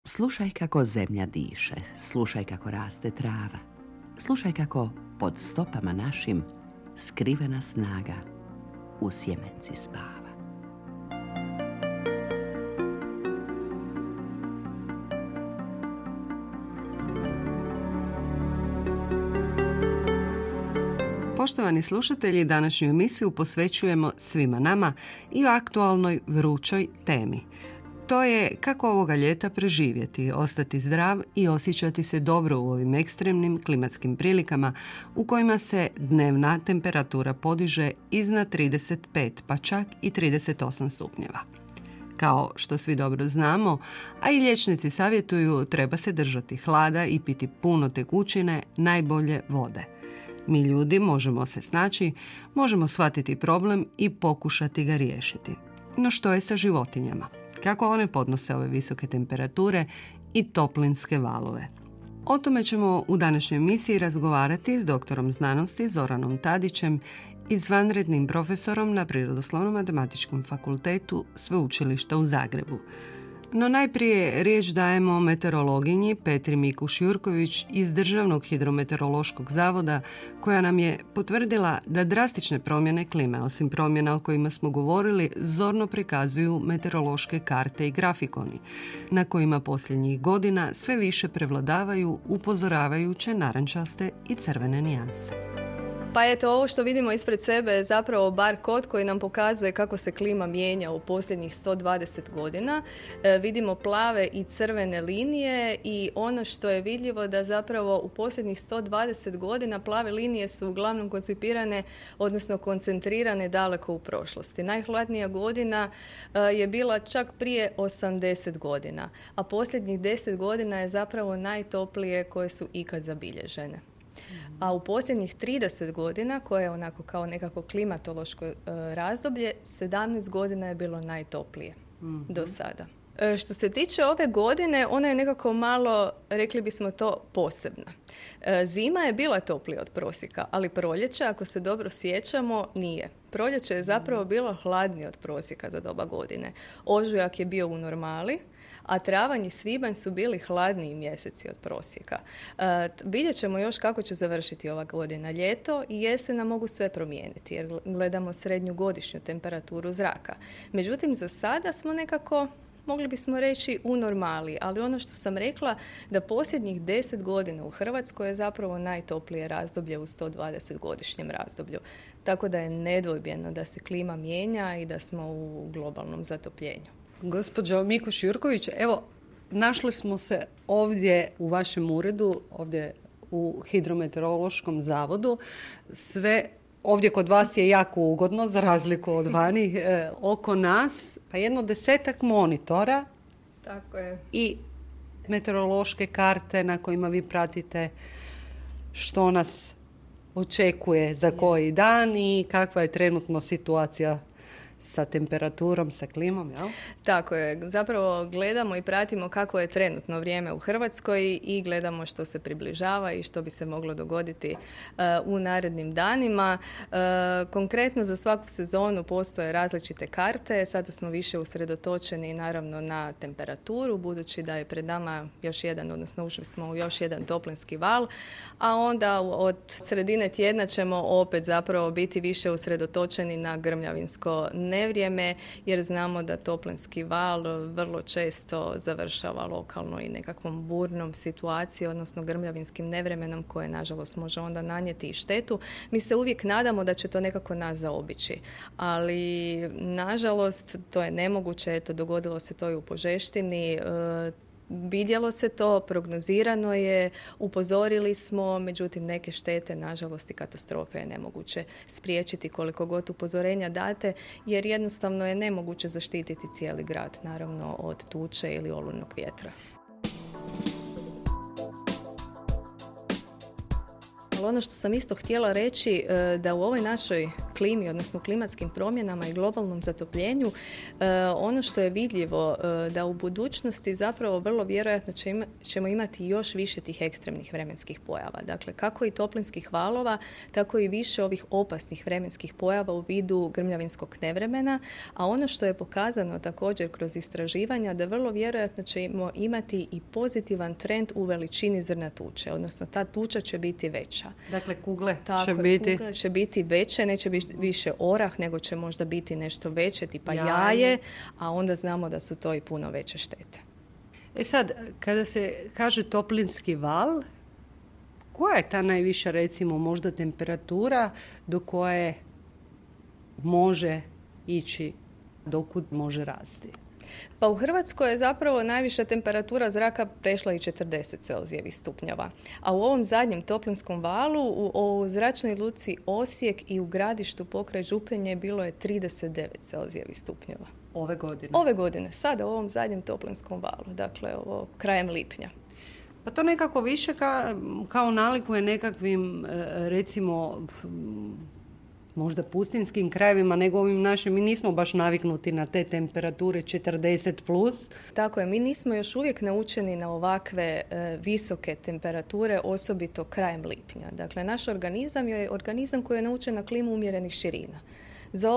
Slušaj kako zemlja diše, slušaj kako raste trava, slušaj kako pod stopama našim skrivena snaga u sjemenci spava. Poštovani slušatelji, današnju emisiju posvećujemo svima nama i o aktualnoj vrućoj temi. To je kako ovoga ljeta preživjeti, ostati zdrav i osjećati se dobro u ovim ekstremnim klimatskim prilikama u kojima se dnevna temperatura podiže iznad 35, pa čak i 38 stupnjeva. Kao što svi dobro znamo, a i liječnici savjetuju, treba se držati hlada i piti puno tekućine, najbolje vode. Mi ljudi možemo se snaći, možemo shvatiti problem i pokušati ga riješiti. No što je sa životinjama? Kako one podnose ove visoke temperature i toplinske valove? O tome ćemo u današnjoj emisiji razgovarati s doktorom znanosti Zoranom Tadićem, izvanrednim profesorom na Prirodoslovno-matematičkom fakultetu Sveučilišta u Zagrebu. No najprije riječ dajemo meteorologinji Petri Mikuš-Jurković iz Državnog hidrometeorološkog zavoda, koja nam je potvrdila da drastične promjene klime, osim promjena o kojima smo govorili, zorno prikazuju meteorološke karte i grafikoni, na kojima posljednjih godina sve više prevladavaju upozoravajuće narančaste i crvene nijanse. Pa eto, ovo što vidimo ispred sebe je zapravo bar kod koji nam pokazuje kako se klima mijenja u posljednjih 120 godina. Vidimo plave i crvene linije i ono što je vidljivo da zapravo u posljednjih 120 godina plave linije su uglavnom koncipirane, odnosno koncentrirane daleko u prošlosti. Najhladnija godina je bila čak prije 80 godina, a posljednjih 10 godina je zapravo najtoplije koje su ikad zabilježene. A u posljednjih 30 godina, koje je onako kao nekako klimatološko razdoblje, 17 godina je bilo najtoplije do sada. Što se tiče ove godine, ona je nekako malo, rekli bismo to, posebna. Zima je bila toplija od prosjeka, ali proljeće, ako se dobro sjećamo, nije. Proljeće je zapravo bilo hladnije od prosjeka za doba godine. Ožujak je bio u normali, a travanj i svibanj su bili hladniji mjeseci od prosjeka. Vidjet ćemo još kako će završiti ova godina. Ljeto i jesena mogu sve promijeniti, jer gledamo srednju godišnju temperaturu zraka. Međutim, za sada smo nekako, mogli bismo reći, u normali, ali ono što sam rekla, da posljednjih 10 godina u Hrvatskoj je zapravo najtoplije razdoblje u 120-godišnjem razdoblju. Tako da je nedvojbeno da se klima mijenja i da smo u globalnom zatopljenju. Gospođo Mikuš-Jurković, evo, našli smo se ovdje u vašem uredu, ovdje u Hidrometeorološkom zavodu. Sve ovdje kod vas je jako ugodno, za razliku od vani. Oko nas, pa 10 monitora. Tako je. I meteorološke karte na kojima vi pratite što nas očekuje za koji dan i kakva je trenutno situacija sa temperaturom, sa klimom, jel? Tako je. Zapravo gledamo i pratimo kako je trenutno vrijeme u Hrvatskoj i gledamo što se približava i što bi se moglo dogoditi u narednim danima. Konkretno za svaku sezonu postoje različite karte. Sada smo više usredotočeni naravno na temperaturu, budući da je pred nama još jedan, odnosno ušli smo u još jedan toplinski val, a onda od sredine tjedna ćemo opet zapravo biti više usredotočeni na grmljavinsko nevrijeme, jer znamo da toplinski val vrlo često završava lokalno i nekakvom burnom situacijom, odnosno grmljavinskim nevremenom koje nažalost može onda nanijeti i štetu. Mi se uvijek nadamo da će to nekako nas zaobići, ali nažalost to je nemoguće. Eto, dogodilo se to i u Požeštini. Vidjelo se to, prognozirano je, upozorili smo, međutim neke štete, nažalost i katastrofe je nemoguće spriječiti koliko god upozorenja date, jer jednostavno je nemoguće zaštititi cijeli grad, naravno od tuče ili olujnog vjetra. Ali ono što sam isto htjela reći, da u ovoj našoj klimi, odnosno klimatskim promjenama i globalnom zatopljenju, ono što je vidljivo da u budućnosti zapravo vrlo vjerojatno ćemo imati još više tih ekstremnih vremenskih pojava. Dakle, kako i toplinskih valova, tako i više ovih opasnih vremenskih pojava u vidu grmljavinskog nevremena, a ono što je pokazano također kroz istraživanja da vrlo vjerojatno ćemo imati i pozitivan trend u veličini zrna tuče, odnosno ta tuča će biti veća. Dakle, kugle će biti veće, neće biti više orah, nego će možda biti nešto veće, tipa jaje, a onda znamo da su to i puno veće štete. Sad, kada se kaže toplinski val, koja je ta najviša, recimo, možda temperatura do koje može ići, dokud može rasti? Pa u Hrvatskoj je zapravo najviša temperatura zraka prešla i 40 Celzijevih stupnjeva. A u ovom zadnjem toplinskom valu u zračnoj luci Osijek i u gradištu pokraj Župenje bilo je 39 Celzijevih stupnjeva. Ove godine? Ove godine, sada u ovom zadnjem toplinskom valu, dakle krajem lipnja. Pa to nekako više kao nalikuje nekakvim, recimo, možda pustinskim krajevima nego ovim našim. Mi nismo baš naviknuti na te temperature 40+. Tako je, mi nismo još uvijek naučeni na ovakve visoke temperature, osobito krajem lipnja. Dakle, naš organizam je organizam koji je naučen na klimu umjerenih širina. Za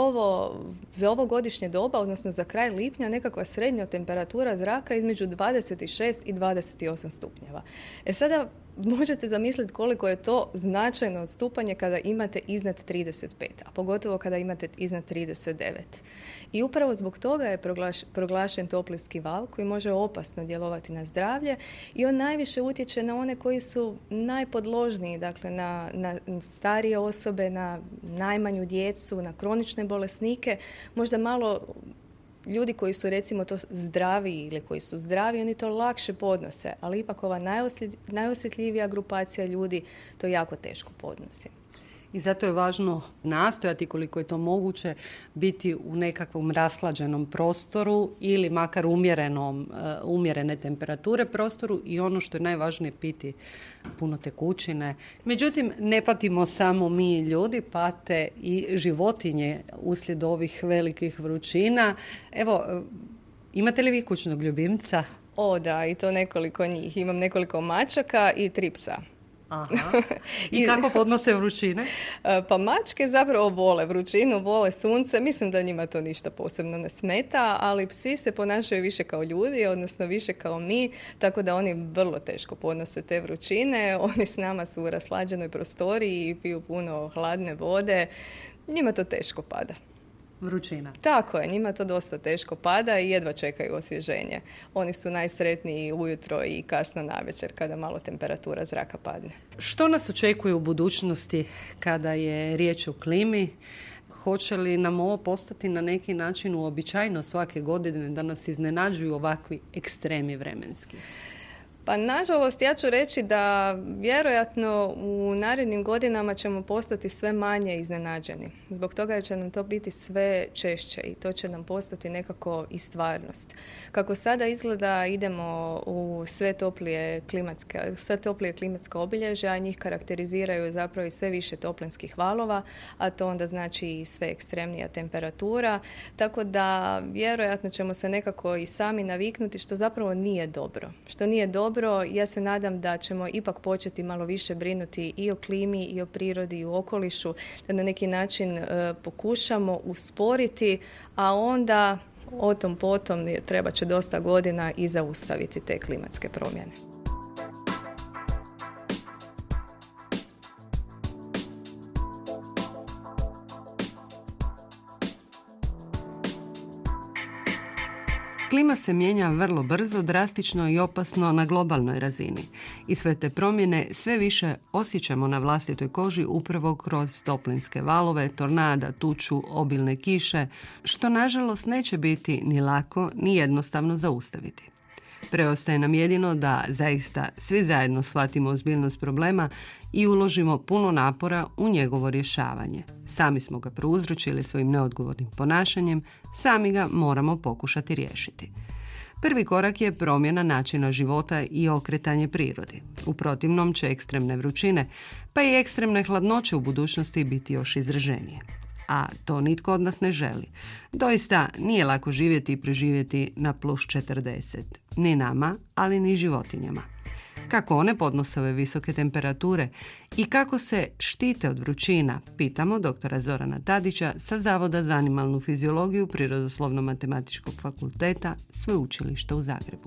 ovo godišnje doba, odnosno za kraj lipnja, nekakva srednja temperatura zraka između 26 i 28 stupnjeva. Sada možete zamisliti koliko je to značajno odstupanje kada imate iznad 35, a pogotovo kada imate iznad 39. I upravo zbog toga je proglašen toplinski val koji može opasno djelovati na zdravlje i on najviše utječe na one koji su najpodložniji, dakle na starije osobe, na najmanju djecu, na kronične bolesnike, možda malo ljudi koji su recimo to zdravi ili koji su zdravi, oni to lakše podnose, ali ipak ova najosjetljivija grupacija ljudi to jako teško podnosi. I zato je važno nastojati koliko je to moguće biti u nekakvom rashlađenom prostoru ili makar umjerene temperature prostoru i ono što je najvažnije piti puno tekućine. Međutim, ne patimo samo mi ljudi, pate i životinje uslijed ovih velikih vrućina. Evo, imate li vi kućnog ljubimca? O da, i to nekoliko njih. Imam nekoliko mačaka i 3 psa. Aha. I kako podnose vrućine? Pa mačke zapravo vole vrućinu, vole sunce. Mislim da njima to ništa posebno ne smeta, ali psi se ponašaju više kao ljudi, odnosno više kao mi, tako da oni vrlo teško podnose te vrućine. Oni s nama su u raslađenoj prostoriji i piju puno hladne vode. Njima to teško pada. Vrućina. Tako je, njima to dosta teško pada i jedva čekaju osvježenje. Oni su najsretniji ujutro i kasno navečer kada malo temperatura zraka padne. Što nas očekuje u budućnosti kada je riječ o klimi? Hoće li nam ovo postati na neki način uobičajeno svake godine da nas iznenađuju ovakvi ekstremi vremenski? Pa nažalost ja ću reći da vjerojatno u narednim godinama ćemo postati sve manje iznenađeni. Zbog toga će nam to biti sve češće i to će nam postati nekako i stvarnost. Kako sada izgleda idemo u sve toplije klimatska obilježja, a njih karakteriziraju zapravo i sve više toplinskih valova, a to onda znači i sve ekstremnija temperatura. Tako da vjerojatno ćemo se nekako i sami naviknuti što zapravo nije dobro. Što nije dobro, ja se nadam da ćemo ipak početi malo više brinuti i o klimi, i o prirodi, i o okolišu, da na neki način pokušamo usporiti, a onda o tom potom treba će dosta godina i zaustaviti te klimatske promjene. Klima se mijenja vrlo brzo, drastično i opasno na globalnoj razini. I sve te promjene sve više osjećamo na vlastitoj koži upravo kroz toplinske valove, tornada, tuču, obilne kiše, što nažalost neće biti ni lako ni jednostavno zaustaviti. Preostaje nam jedino da zaista svi zajedno shvatimo ozbiljnost problema i uložimo puno napora u njegovo rješavanje. Sami smo ga prouzročili svojim neodgovornim ponašanjem, sami ga moramo pokušati riješiti. Prvi korak je promjena načina života i okretanje prirodi. U protivnom će ekstremne vrućine, pa i ekstremne hladnoće u budućnosti biti još izraženije. a to nitko od nas ne želi. Doista nije lako živjeti i preživjeti na plus 40. Ni nama, ali ni životinjama. Kako one podnose ove visoke temperature i kako se štite od vrućina, pitamo doktora Zorana Tadića sa Zavoda za animalnu fiziologiju Prirodoslovno-matematičkog fakulteta Sveučilišta u Zagrebu.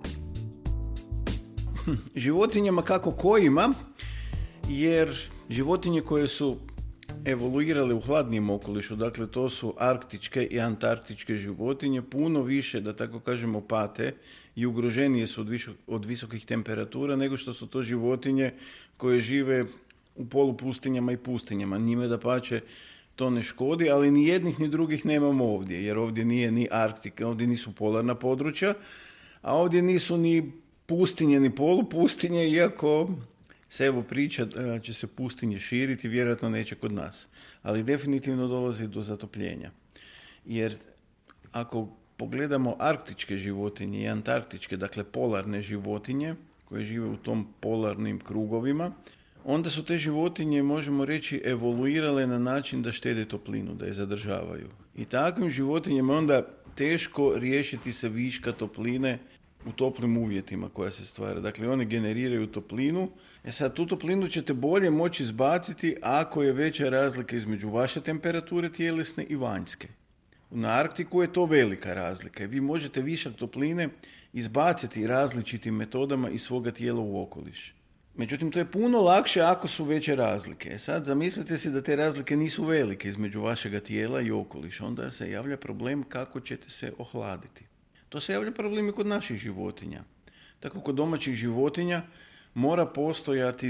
Životinjama kako kojima, jer životinje koje su evoluirale u hladnijem okolišu, dakle to su arktičke i antarktičke životinje, puno više, da tako kažemo, pate i ugroženije su od visokih temperatura nego što su to životinje koje žive u polupustinjama i pustinjama. Njime dapače to ne škodi, ali ni jednih ni drugih nemamo ovdje, jer ovdje nije ni Arktika, ovdje nisu polarna područja, a ovdje nisu ni pustinje ni polupustinje, iako se evo priča da će se pustinje širiti, vjerojatno neće kod nas. Ali definitivno dolazi do zatopljenja. Jer ako pogledamo arktičke životinje i antarktičke, dakle polarne životinje koje žive u tom polarnim krugovima, onda su te životinje, možemo reći, evoluirale na način da štede toplinu, da je zadržavaju. I takvim životinjama onda teško riješiti se viška topline u toplim uvjetima koja se stvara. Dakle, one generiraju toplinu. Sad, tu toplinu ćete bolje moći izbaciti ako je veća razlika između vaše temperature tjelesne i vanjske. Na Arktiku je to velika razlika. Vi možete višak topline izbaciti različitim metodama iz svoga tijela u okoliš. Međutim, to je puno lakše ako su veće razlike. Sad, zamislite si da te razlike nisu velike između vašega tijela i okoliša. Onda se javlja problem kako ćete se ohladiti. To se javlja problem i kod naših životinja. Tako kod domaćih životinja mora postojati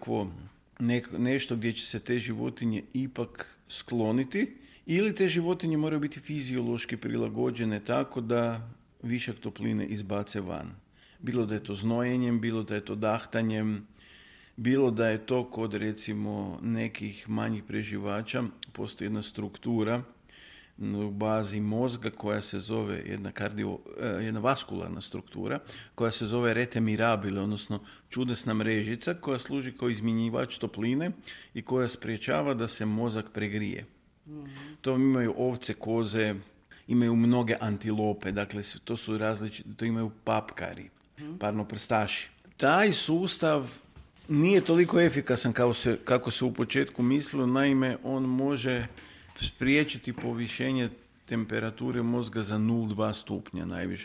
nešto gdje će se te životinje ipak skloniti, ili te životinje moraju biti fiziološki prilagođene tako da višak topline izbace van. Bilo da je to znojenjem, bilo da je to dahtanjem, bilo da je to kod recimo nekih manjih preživača, postoji jedna struktura u bazi mozga koja se zove jedna vaskularna struktura koja se zove rete mirabile, odnosno čudesna mrežica koja služi kao izmjenjivač topline i koja spriječava da se mozak pregrije. To imaju ovce, koze, imaju mnoge antilope, dakle to su različite, to imaju papkari, parnoprstaši. Taj sustav nije toliko efikasan kako se u početku mislilo, naime on može spriječiti povišenje temperature mozga za 0,2 stupnja, najviše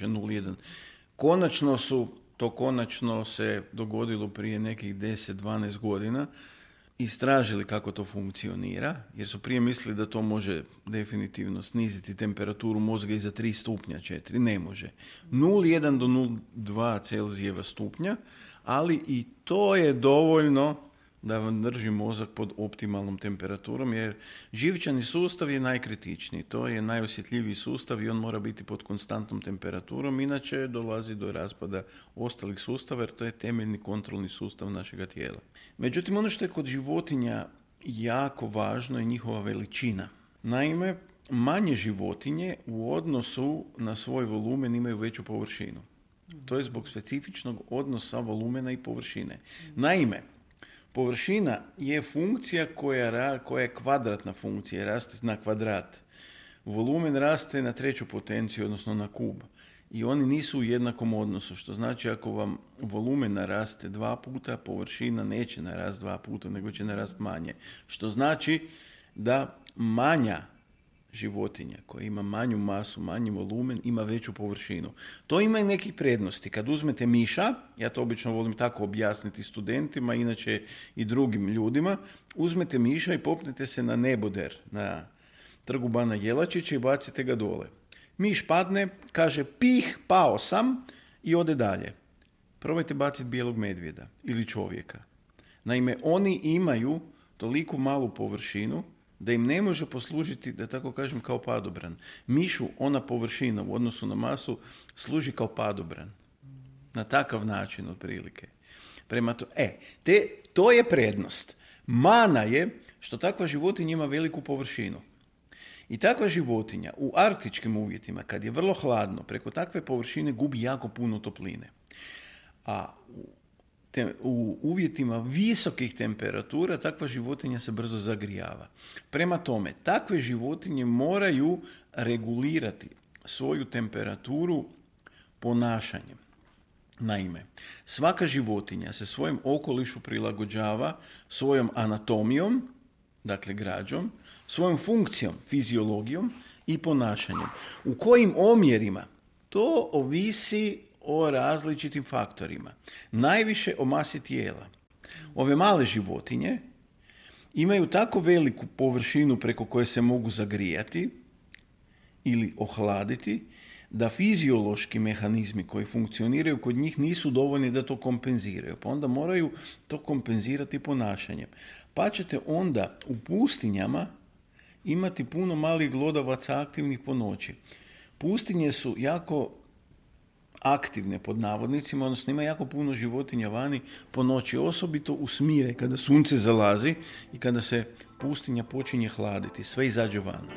0,1. Konačno se dogodilo prije nekih 10-12 godina, istražili kako to funkcionira, jer su prije mislili da to može definitivno sniziti temperaturu mozga i za 3 stupnja, 4. Ne može. 0,1 do 0,2 Celzijeva stupnja, ali i to je dovoljno da vam drži mozak pod optimalnom temperaturom, jer živčani sustav je najkritičniji. To je najosjetljiviji sustav i on mora biti pod konstantnom temperaturom, inače dolazi do raspada ostalih sustava, jer to je temeljni kontrolni sustav našega tijela. Međutim, ono što je kod životinja jako važno je njihova veličina. Naime, manje životinje u odnosu na svoj volumen imaju veću površinu. To je zbog specifičnog odnosa volumena i površine. Naime, površina je funkcija koja je kvadratna funkcija, raste na kvadrat. Volumen raste na 3. potenciju, odnosno na kub. I oni nisu u jednakom odnosu, što znači ako vam volumen naraste 2 puta, površina neće narasti 2 puta, nego će narasti manje. Što znači da manja životinja koja ima manju masu, manji volumen, ima veću površinu. To ima i nekih prednosti. Kad uzmete miša, ja to obično volim tako objasniti studentima, inače i drugim ljudima, uzmete miša i popnete se na neboder na Trgu Bana Jelačića i bacite ga dole. Miš padne, kaže pih, pao sam i ode dalje. Probajte baciti bijelog medvjeda ili čovjeka. Naime, oni imaju toliko malu površinu da im ne može poslužiti, da tako kažem, kao padobran. Mišu ona površina u odnosu na masu služi kao padobran. Na takav način, otprilike. Prema to je prednost. Mana je što takva životinja ima veliku površinu. I takva životinja u arktičkim uvjetima, kad je vrlo hladno, preko takve površine gubi jako puno topline. A u u uvjetima visokih temperatura takva životinja se brzo zagrijava. Prema tome, takve životinje moraju regulirati svoju temperaturu ponašanjem. Naime, svaka životinja se svojem okolišu prilagođava svojom anatomijom, dakle građom, svojom funkcijom, fiziologijom i ponašanjem. U kojim omjerima? To ovisi o različitim faktorima. Najviše o masi tijela. Ove male životinje imaju tako veliku površinu preko koje se mogu zagrijati ili ohladiti, da fiziološki mehanizmi koji funkcioniraju kod njih nisu dovoljni da to kompenziraju. Pa onda moraju to kompenzirati ponašanjem. Pa ćete onda u pustinjama imati puno malih glodavaca aktivnih po noći. Pustinje su jako aktivne pod navodnicima, odnosno ima jako puno životinja vani po noći, osobito u smire kada sunce zalazi i kada se pustinja počinje hladiti, sve izađe van.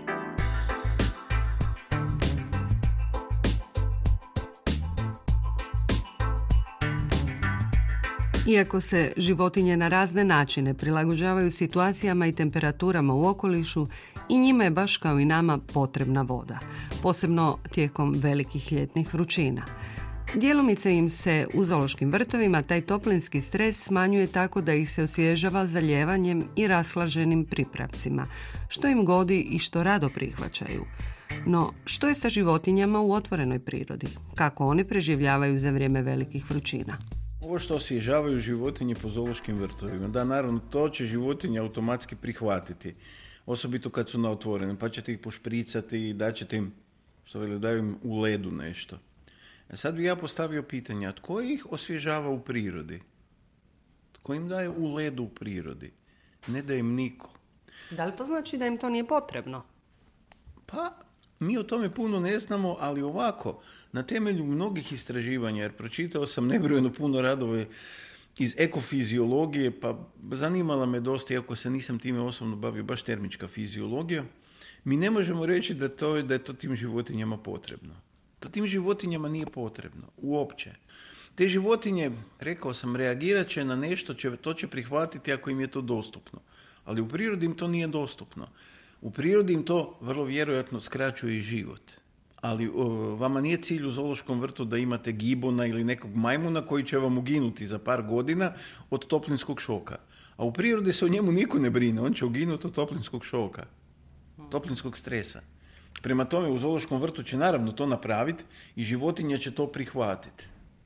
Iako se životinje na razne načine prilagođavaju situacijama i temperaturama u okolišu, i njima je baš kao i nama potrebna voda, posebno tijekom velikih ljetnih vrućina. Djelomice im se u zoološkim vrtovima taj toplinski stres smanjuje tako da ih se osvježava zaljevanjem i rashlaženim pripravcima, što im godi i što rado prihvaćaju. No, što je sa životinjama u otvorenoj prirodi? Kako one preživljavaju za vrijeme velikih vrućina? Ovo što osvježavaju životinje po zoološkim vrtovima, da, naravno, to će životinje automatski prihvatiti. Osobito kad su na otvorenom, pa ćete ih pošpricati i daćete im, daju im u ledu nešto. A sad bi ja postavio pitanje, a tko ih osvježava u prirodi? Tko im daje u ledu u prirodi? Ne da im niko. Da li to znači da im to nije potrebno? Pa, mi o tome puno ne znamo, ali ovako, na temelju mnogih istraživanja, jer pročitao sam nebrojeno puno radove iz ekofiziologije, pa zanimala me dosta, iako se nisam time osobno bavio, baš termička fiziologija, mi ne možemo reći da je to tim životinjama potrebno. To tim životinjama nije potrebno, uopće. Te životinje, rekao sam, reagirat će na nešto, to će prihvatiti ako im je to dostupno. Ali u prirodi im to nije dostupno. U prirodi im to vrlo vjerojatno skraćuje i život. Ali vama nije cilj u zoološkom vrtu da imate gibona ili nekog majmuna koji će vam uginuti za par godina od toplinskog šoka. A u prirodi se o njemu niko ne brine, on će uginuti od toplinskog šoka, toplinskog stresa. Prema tome, u zoološkom vrtu će naravno to napraviti i životinja će to prihvatiti.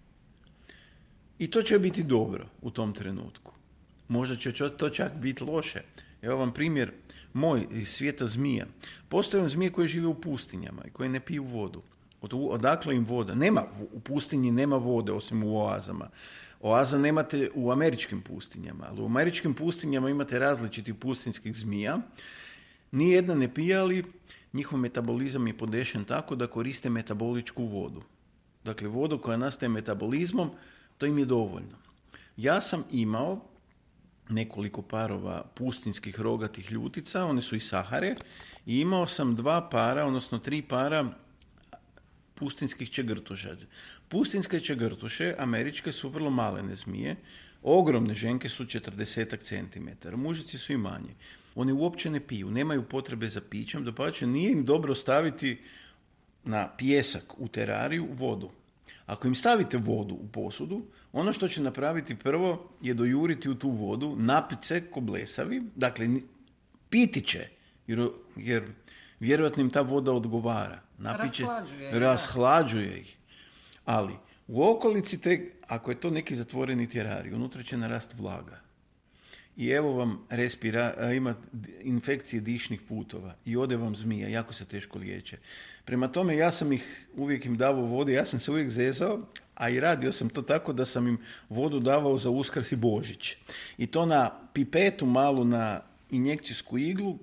I to će biti dobro u tom trenutku. Možda će to čak biti loše. Evo vam primjer moj iz svijeta zmija. Postoje zmije koje žive u pustinjama i koje ne piju vodu. Odakle im voda? U pustinji nema vode osim u oazama. Oaza nemate u američkim pustinjama, ali u američkim pustinjama imate različitih pustinjskih zmija. Nijedna ne pije, ali njihov metabolizam je podešen tako da koriste metaboličku vodu. Dakle, vodu koja nastaje metabolizmom, to im je dovoljno. Ja sam imao nekoliko parova pustinjskih rogatih ljutica, one su iz Sahare, i imao sam 3 para pustinjskih čegrtuša. Pustinjske čegrtuše, američke, su vrlo malene zmije, ogromne ženke su 40 cm, mužici su i manje. One uopće ne piju, nemaju potrebe za pićem, dapače, nije im dobro staviti na pijesak u terariju vodu. Ako im stavite vodu u posudu, ono što će napraviti prvo je dojuriti u tu vodu, napit se ko blesavi, dakle piti će, jer vjerojatno im ta voda odgovara. Rashlađuje ih. Ali u okolici, ako je to neki zatvoreni terarij, unutra će narast vlaga. I evo vam ima infekcije dišnih putova i ode vam zmija, jako se teško liječe. Prema tome, ja sam uvijek im davao vode, ja sam se uvijek zezao, a i radio sam to tako da sam im vodu davao za Uskrs i Božić. I to na pipetu malu, na injekcijsku iglu,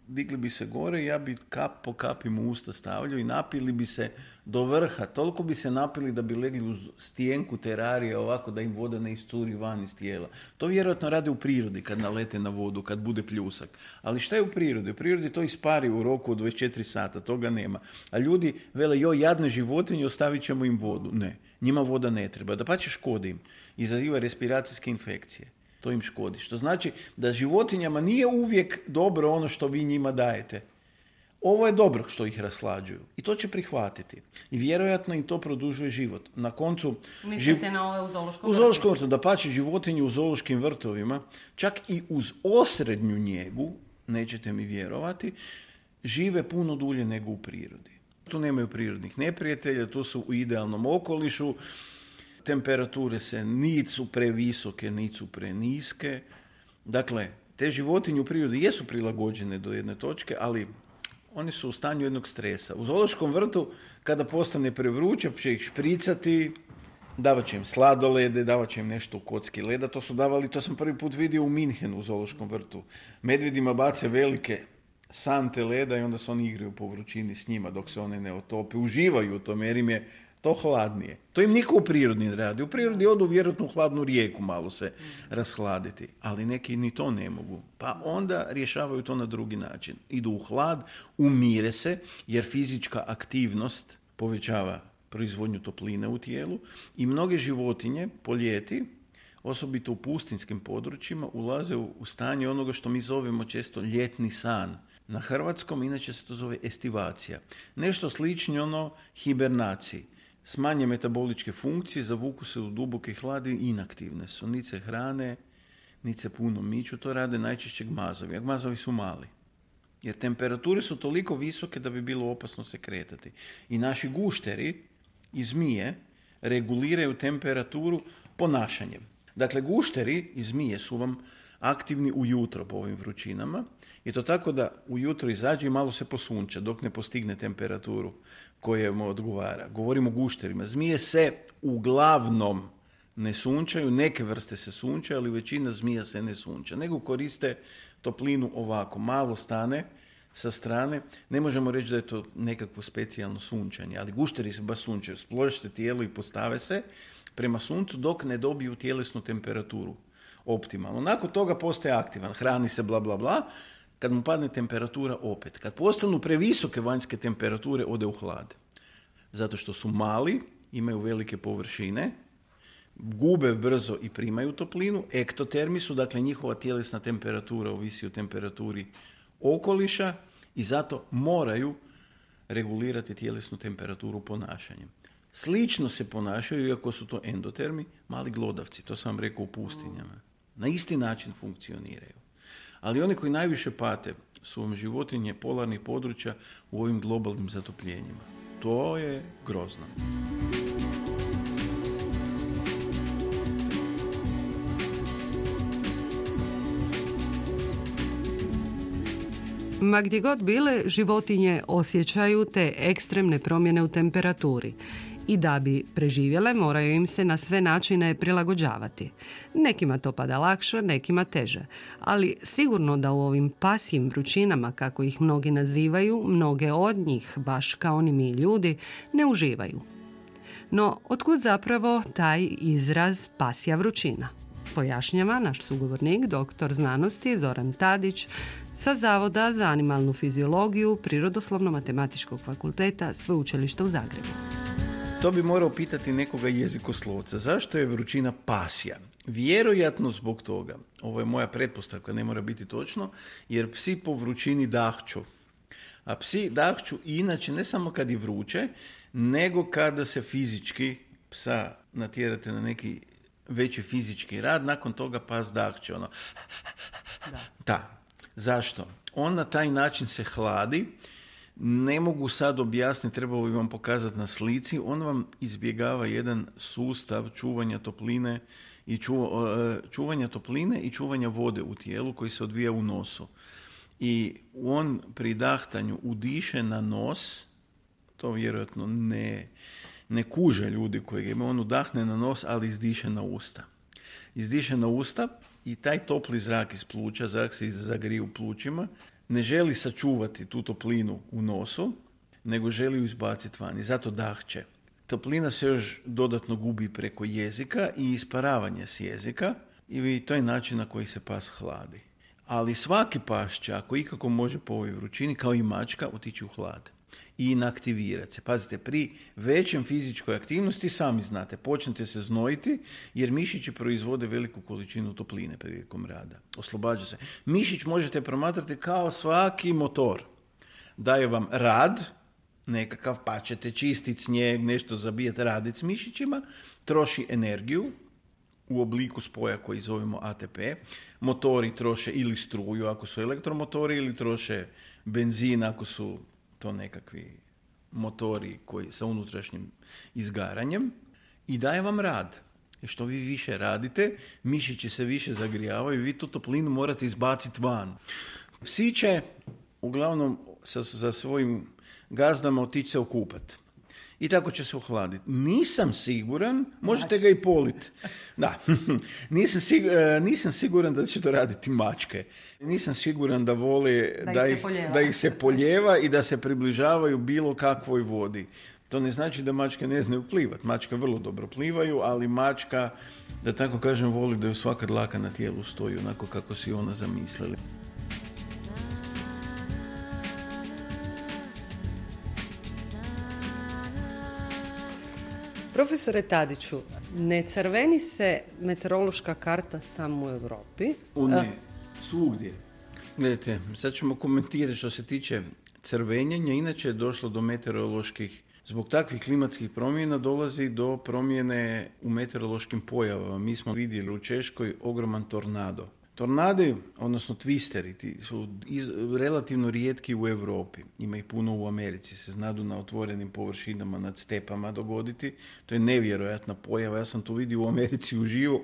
digli bi se gore, ja bi kap po kap im u usta stavljao i napili bi se do vrha. Toliko bi se napili da bi legli uz stijenku terarije ovako da im voda ne iscuri van iz tijela. To vjerojatno rade u prirodi kad nalete na vodu, kad bude pljusak. Ali šta je u prirodi? U prirodi to ispari u roku od 24 sata, toga nema. A ljudi vele, joj, jadne životinje, ostavit ćemo im vodu. Ne, njima voda ne treba. Dapače, škodi im. Izaziva respiracijske infekcije. To im škodi. Što znači da životinjama nije uvijek dobro ono što vi njima dajete. Ovo je dobro što ih raslađuju. I to će prihvatiti. I vjerojatno im to produžuje život. Na koncu... Mislite na ove u zoološkom vrtu? U zoološkom vrtu. Dapače, životinje u zoološkim vrtovima, čak i uz osrednju njegu, nećete mi vjerovati, žive puno dulje nego u prirodi. Tu nemaju prirodnih neprijatelja, tu su u idealnom okolišu, temperature se nit su previsoke, nit su preniske. Dakle, te životinje u prirodi jesu prilagođene do jedne točke, ali oni su u stanju jednog stresa. U zoološkom vrtu, kada postane prevruće, će ih špricati, davat će im sladolede, davat će im nešto u kocki leda. To su davali, to sam prvi put vidio u Minhenu u zoološkom vrtu. Medvedima bace velike sante leda i onda se oni igraju po vrućini s njima dok se one ne otope. Uživaju u tom jer im je to hladnije. To im niko u prirodi ne radi. U prirodi odu vjerojatno u hladnu rijeku malo se rashladiti, ali neki ni to ne mogu. Pa onda rješavaju to na drugi način. Idu u hlad, umire se, jer fizička aktivnost povećava proizvodnju topline u tijelu i mnoge životinje po ljeti, osobito u pustinskim područjima, ulaze u stanje onoga što mi zovemo često ljetni san. Na hrvatskom inače se to zove estivacija. Nešto slično hibernaciji. Smanje metaboličke funkcije, zavuku se u duboke hladi, inaktivne su. Nit se hrane, nit se puno miču, to rade najčešće gmazovi. A gmazovi su mali. Jer temperature su toliko visoke da bi bilo opasno se kretati. I naši gušteri i zmije reguliraju temperaturu ponašanjem. Dakle, gušteri i zmije su vam aktivni ujutro po ovim vrućinama i to tako da ujutro izađe i malo se posunča dok ne postigne temperaturu koja mu odgovara. Govorimo o gušterima. Zmije se uglavnom ne sunčaju, neke vrste se sunčaju, ali većina zmija se ne sunča, nego koriste toplinu ovako. Malo stane sa strane. Ne možemo reći da je to nekakvo specijalno sunčanje, ali gušteri se baš sunčaju. Splošite tijelo i postave se prema suncu dok ne dobiju tjelesnu temperaturu optimalno. Nakon toga postaje aktivan, hrani se bla bla bla. Kad mu padne temperatura opet. Kad postanu previsoke vanjske temperature, ode u hlad. Zato što su mali, imaju velike površine, gube brzo i primaju toplinu. Ektotermi su, dakle njihova tjelesna temperatura ovisi o temperaturi okoliša i zato moraju regulirati tjelesnu temperaturu ponašanjem. Slično se ponašaju, iako su to endotermi, mali glodavci, to sam vam rekao u pustinjama. Na isti način funkcioniraju. Ali oni koji najviše pate su vam životinje polarnih područja u ovim globalnim zatopljenjima. To je grozno. Ma gdje god bile, životinje osjećaju te ekstremne promjene u temperaturi. I da bi preživjele, moraju im se na sve načine prilagođavati. Nekima to pada lakše, nekima teže. Ali sigurno da u ovim pasjim vrućinama, kako ih mnogi nazivaju, mnoge od njih, baš kao ni mi ljudi, ne uživaju. No, otkud zapravo taj izraz pasja vrućina? Pojašnjava naš sugovornik, doktor znanosti Zoran Tadić, sa Zavoda za animalnu fiziologiju Prirodoslovno-matematičkog fakulteta Sveučilišta u Zagrebu. To bi morao pitati nekoga jezikoslovca. Zašto je vrućina pasja? Vjerojatno zbog toga. Ovo je moja pretpostavka, ne mora biti točno, jer psi po vrućini dahću. A psi dahću inače ne samo kad je vruće, nego kada se fizički psa natjerate na neki veći fizički rad, nakon toga pas dahće. Da. Zašto? On na taj način se hladi. Ne mogu sad objasniti, trebalo bi vam pokazati na slici. On vam izbjegava jedan sustav čuvanja topline i čuvanja vode u tijelu koji se odvija u nosu. I on pri dahtanju udiše na nos, to vjerojatno ne kuže ljudi koji ga imaju, on udahne na nos, ali izdiše na usta. Izdiše na usta i taj topli zrak iz pluća, zrak se zagrije u plućima, ne želi sačuvati tu toplinu u nosu, nego želi ju izbaciti van i zato dahće. Toplina se još dodatno gubi preko jezika i isparavanje s jezika i to je način na koji se pas hladi. Ali svaki pas će, ako ikako može po ovoj vrućini, kao i mačka, otići u hlad i inaktivirati se. Pazite, pri većem fizičkoj aktivnosti, sami znate, počnete se znojiti jer mišići proizvode veliku količinu topline prilikom rada. Oslobađa se. Mišić možete promatrati kao svaki motor. Daje vam rad, nekakav, pa ćete čistiti snijeg, nešto zabijati, raditi s mišićima, troši energiju u obliku spoja koji zovemo ATP. Motori troše ili struju ako su elektromotori ili troše benzin ako su to nekakvi motori koji sa unutrašnjim izgaranjem i daje vam rad. I što vi više radite, mišići se više zagrijavaju i vi tu toplinu morate izbaciti van. Psi će uglavnom za svojim gazdama otići se okupati. I tako će se ohladiti. Nisam siguran, možete ga i politi. Da, nisam siguran da će to raditi mačke. Nisam siguran da vole da ih se poljeva i da se približavaju bilo kakvoj vodi. To ne znači da mačke ne znaju plivati. Mačke vrlo dobro plivaju, ali mačka, da tako kažem, voli da ju svaka dlaka na tijelu stoji onako kako si ona zamislili. Profesore Tadiću, ne crveni se meteorološka karta samo u Europi? Ne, svugdje. Gledajte, sad ćemo komentirati što se tiče crvenjenja. Inače je došlo do meteoroloških, zbog takvih klimatskih promjena dolazi do promjene u meteorološkim pojavama. Mi smo vidjeli u Češkoj ogroman tornado. Tornadi, odnosno twisteri, su relativno rijetki u Europi. Ima ih puno u Americi, se znadu na otvorenim površinama nad stepama dogoditi. To je nevjerojatna pojava. Ja sam to vidio u Americi uživo.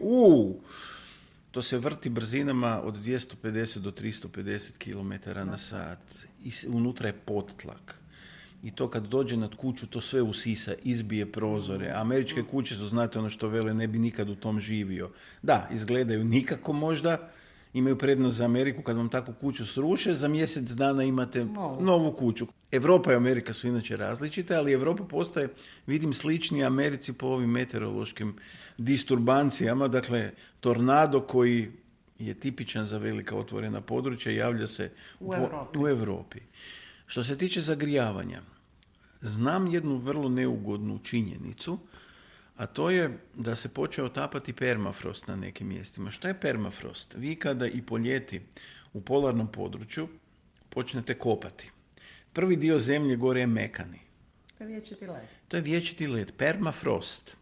To se vrti brzinama od 250 do 350 km na sat. I unutra je pottlak. I to kad dođe nad kuću, to sve usisa, izbije prozore. Američke kuće su, znate ono što vele, ne bi nikad u tom živio. Da, izgledaju nikako možda, imaju prednost za Ameriku, kad vam takvu kuću sruše, za mjesec dana imate novu kuću. Europa i Amerika su inače različite, ali Europa postaje, vidim, sličnija Americi po ovim meteorološkim disturbancijama. Dakle, tornado koji je tipičan za velika otvorena područja, javlja se u Europi. Što se tiče zagrijavanja, znam jednu vrlo neugodnu činjenicu, a to je da se počeo otapati permafrost na nekim mjestima. Što je permafrost? Vi kada i po ljeti u polarnom području počnete kopati, prvi dio zemlje gore je mekani. To je vječiti led. To je vječiti led, permafrost.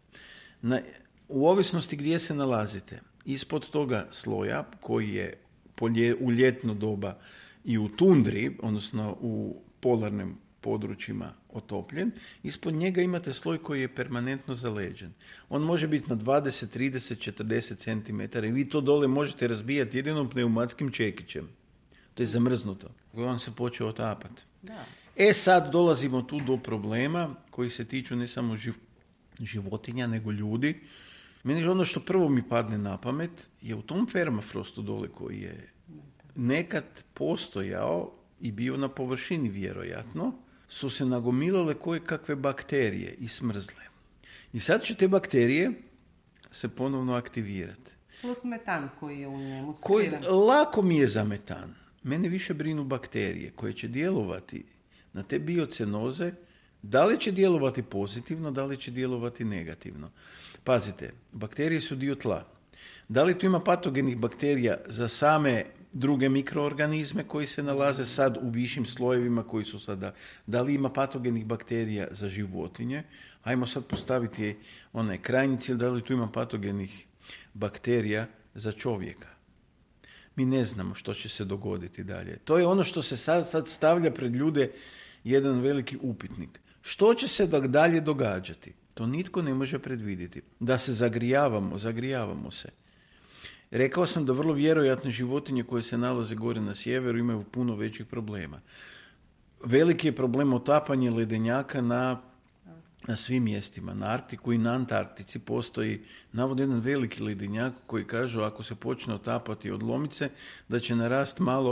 U ovisnosti gdje se nalazite, ispod toga sloja koji je u ljetno doba i u tundri, odnosno u polarnim područjima otopljen, ispod njega imate sloj koji je permanentno zaleđen. On može biti na 20, 30, 40 cm i vi to dole možete razbijati jedino pneumatskim čekićem. To je zamrznuto. On se počeo otapati. Da. Sad dolazimo tu do problema koji se tiču ne samo životinja, nego ljudi. Meni ono što prvo mi padne na pamet je u tom permafrostu dole koji je nekad postojao i bio na površini vjerojatno, su se nagomilale koje kakve bakterije i smrzle. I sad će te bakterije se ponovno aktivirati. Plus metan koji je u njemu. Lako mi je za metan. Mene više brinu bakterije koje će djelovati na te biocenoze. Da li će djelovati pozitivno, da li će djelovati negativno. Pazite, bakterije su dio tla. Da li tu ima patogenih bakterija za same druge mikroorganizme koji se nalaze sad u višim slojevima koji su sada? Da li ima patogenih bakterija za životinje? Hajmo sad postaviti onaj krajnji cilj, da li tu ima patogenih bakterija za čovjeka. Mi ne znamo što će se dogoditi dalje. To je ono što se sad stavlja pred ljude, jedan veliki upitnik. Što će se dalje događati? To nitko ne može predvidjeti. Da se zagrijavamo se. Rekao sam da vrlo vjerojatno životinje koje se nalaze gore na sjeveru imaju puno većih problema. Veliki je problem otapanje ledenjaka na svim mjestima. Na Arktiku i na Antarktici postoji navodno jedan veliki ledenjak koji kažu ako se počne otapati od lomice da će narast malo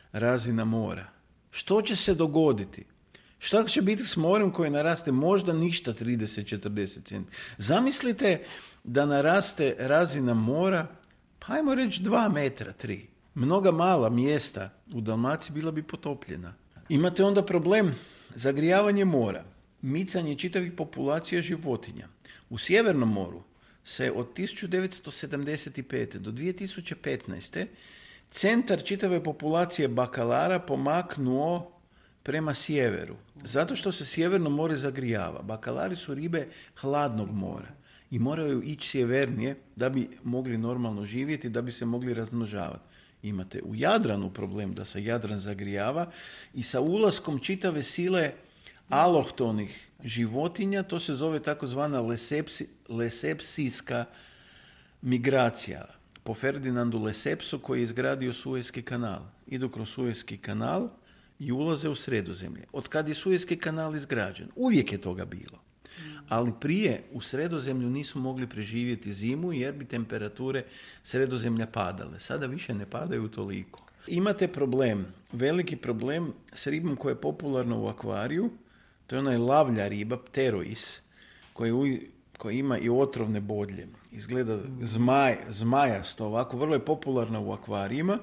razina mora. Što će se dogoditi? Šta će biti s morem koje naraste možda ništa 30-40 cm? Zamislite da naraste razina mora, pa ajmo reći 2 metra, 3. Mnoga mala mjesta u Dalmaciji bila bi potopljena. Imate onda problem zagrijavanje mora, micanje čitavih populacija životinja. U Sjevernom moru se od 1975. do 2015. centar čitave populacije bakalara pomaknuo prema sjeveru. Zato što se Sjeverno more zagrijava. Bakalari su ribe hladnog mora i moraju ići sjevernije da bi mogli normalno živjeti, da bi se mogli razmnožavati. Imate u Jadranu problem da se Jadran zagrijava i sa ulaskom čitave sile alohtonih životinja, to se zove takozvana lesepsijska migracija. Po Ferdinandu Lesepsu koji je izgradio Suezki kanal. Idu kroz Suezki kanal i ulaze u Sredozemlje. Od kad je Suezki kanal izgrađen? Uvijek je toga bilo. Ali prije u Sredozemlju nisu mogli preživjeti zimu jer bi temperature Sredozemlja padale. Sada više ne padaju toliko. Imate problem, veliki problem s ribom koja je popularna u akvariju. To je onaj lavlja riba, pterois, koja ima i otrovne bodlje. Izgleda zmajasto, ovako, vrlo je popularna u akvarijima,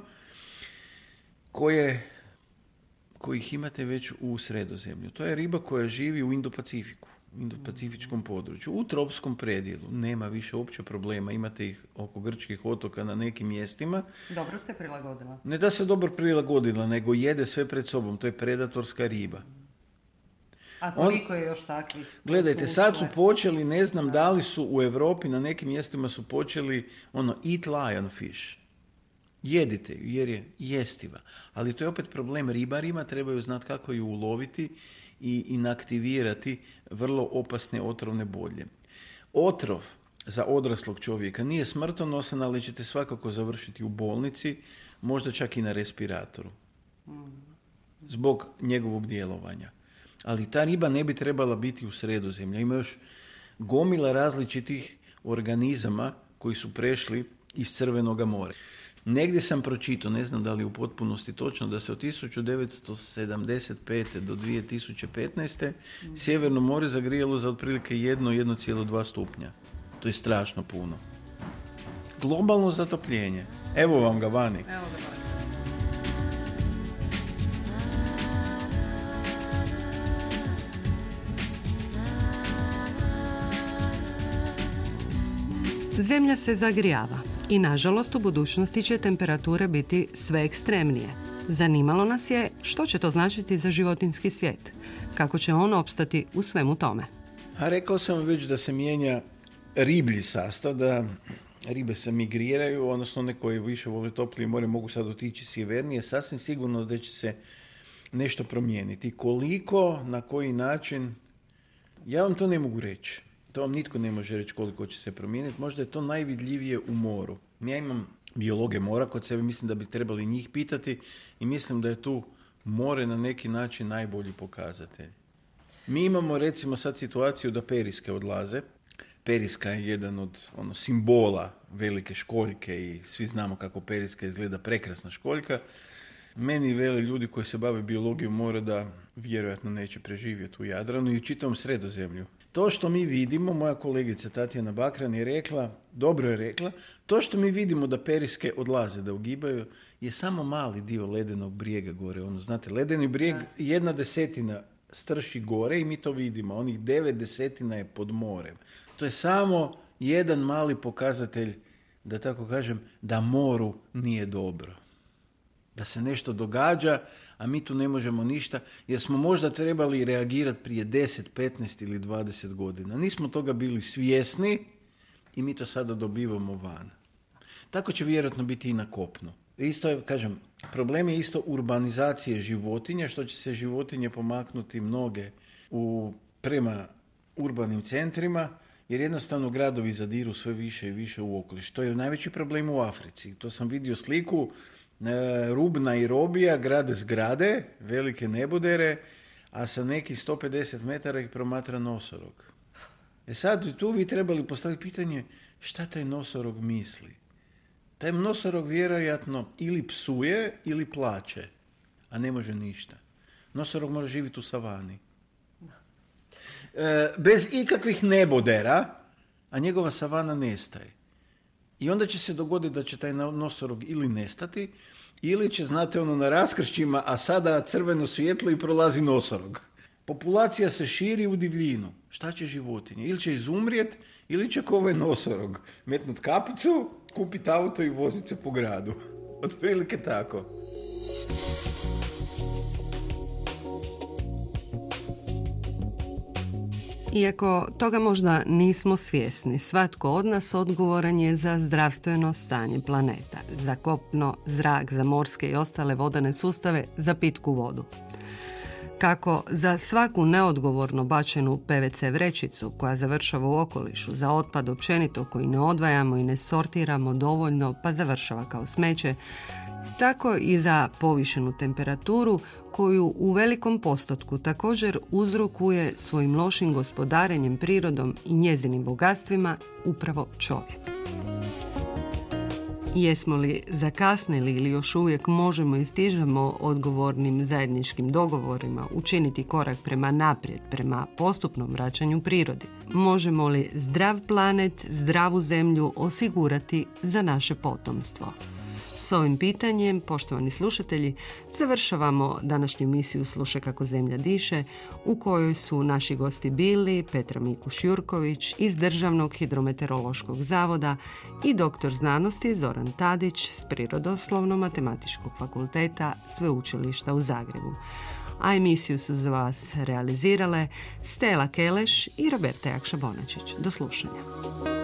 kojih imate već u Sredozemlju. To je riba koja živi u Indo-Pacifiku, u Indo-Pacifičkom području. U tropskom predjelu nema više uopće problema, imate ih oko grčkih otoka na nekim mjestima. Dobro se prilagodila. Ne da se dobro prilagodila, nego jede sve pred sobom. To je predatorska riba. A koliko je još takvih? Gledajte, sad su počeli, ne znam da li su u Europi, na nekim mjestima su počeli eat lionfish. Jedite ju jer je jestiva. Ali to je opet problem ribarima, trebaju znati kako ju uloviti i inaktivirati vrlo opasne otrovne bodlje. Otrov za odraslog čovjeka nije smrtonosan, ali ćete svakako završiti u bolnici, možda čak i na respiratoru. Zbog njegovog djelovanja. Ali ta riba ne bi trebala biti u Sredozemlju. Ima još gomila različitih organizama koji su prešli iz Crvenog mora. Negdje sam pročitao, ne znam da li u potpunosti točno, da se od 1975. do 2015. Sjeverno more zagrijalo za otprilike 1,2 stupnja. To je strašno puno. Globalno zatopljenje. Evo vam ga vani. Evo ga vani. Zemlja se zagrijava i nažalost u budućnosti će temperature biti sve ekstremnije. Zanimalo nas je što će to značiti za životinjski svijet, kako će on opstati u svemu tome. A rekao sam već da se mijenja riblji sastav, da ribe se migriraju, odnosno one koje više vole toplije more mogu sad otići sjevernije, sasvim sigurno da će se nešto promijeniti. Koliko, na koji način, ja vam to ne mogu reći. To vam nitko ne može reći koliko će se promijeniti. Možda je to najvidljivije u moru. Ja imam biologe mora kod sebe, mislim da bi trebali njih pitati i mislim da je tu more na neki način najbolji pokazatelj. Mi imamo recimo sad situaciju da periske odlaze. Periska je jedan od simbola velike školjke i svi znamo kako periska izgleda, prekrasna školjka. Meni vele ljudi koji se bave biologijom mora da vjerojatno neće preživjeti u Jadranu i u čitavom Sredozemlju. To što mi vidimo, moja kolegica Tatjana Bakran je rekla, dobro je rekla, to što mi vidimo da periske odlaze, da ugibaju, je samo mali dio ledenog brijega gore. Znate, ledeni brijeg 1/10 strši gore i mi to vidimo. Onih 9/10 je pod morem. To je samo jedan mali pokazatelj, da tako kažem, da moru nije dobro. Da se nešto događa, a mi tu ne možemo ništa, jer smo možda trebali reagirati prije 10, 15 ili 20 godina. Nismo toga bili svjesni i mi to sada dobivamo van. Tako će vjerojatno biti i na kopnu. Isto je, kažem, problem je isto urbanizacije životinja, što će se životinje pomaknuti mnoge prema urbanim centrima, jer jednostavno gradovi zadiru sve više i više u okoliš. To je najveći problem u Africi. To sam vidio sliku, rub Nairobija grade zgrade, velike nebodere, a sa nekih 150 metara ih promatra nosorog. Sad tu vi trebali postaviti pitanje šta taj nosorog misli. Taj nosorog vjerojatno ili psuje ili plače. a ne može ništa. Nosorog mora živjeti u savani. Bez ikakvih nebodera, a njegova savana nestaje. I onda će se dogoditi da će taj nosorog ili nestati, ili će, znate, ono na raskršćima, a sada crveno svjetlo i prolazi nosorog. Populacija se širi u divljinu. Šta će životinje? Ili će izumrijet, ili će ko ovaj nosorog metnut kapicu, kupiti auto i voziti se po gradu. Otprilike tako. Iako toga možda nismo svjesni, svatko od nas odgovoran je za zdravstveno stanje planeta, za kopno, zrak, za morske i ostale vodene sustave, za pitku vodu. Kako za svaku neodgovorno bačenu PVC vrećicu koja završava u okolišu, za otpad općenito koji ne odvajamo i ne sortiramo dovoljno pa završava kao smeće, tako i za povišenu temperaturu koju u velikom postotku također uzrokuje svojim lošim gospodarenjem prirodom i njezinim bogatstvima upravo čovjek. Jesmo li zakasnili ili još uvijek možemo i stižemo odgovornim zajedničkim dogovorima učiniti korak prema naprijed, prema postupnom vraćanju prirodi? Možemo li zdrav planet, zdravu zemlju osigurati za naše potomstvo? S ovim pitanjem, poštovani slušatelji, završavamo današnju emisiju Slušaj kako zemlja diše, u kojoj su naši gosti bili Petra Mikuš-Jurković iz Državnog hidrometeorološkog zavoda i doktor znanosti Zoran Tadić s Prirodoslovno-matematičkog fakulteta Sveučilišta u Zagrebu. A emisiju su za vas realizirale Stela Keleš i Roberta Jakša Bonačić. Do slušanja.